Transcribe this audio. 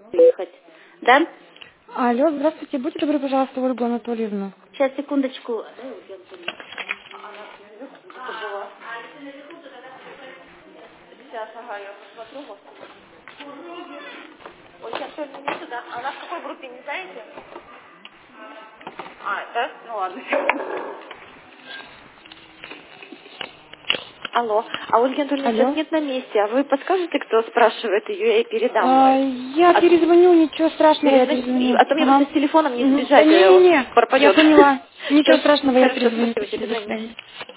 ехать. Да? Алло, здравствуйте, будьте добры, пожалуйста, Ольгу Анатольевну. Сейчас, секундочку. Сейчас, ага, я посмотрю вас. Ой, сейчас сегодня нету, да? А она в какой группе, не знаете? А, да? Ну ладно. Алло, а Ольги Анатольевны сейчас Алло. нет на месте, а вы подскажете, кто спрашивает ее, я ей передам. Я перезвоню, ничего страшного, я перезвоню. А то мне Ага. просто с телефоном не Да сбежать, не-не-не, я пропадет. поняла. Ничего Всё, страшного, я хорошо, перезвоню. спасибо, Спасибо, до перезвоните. свидания.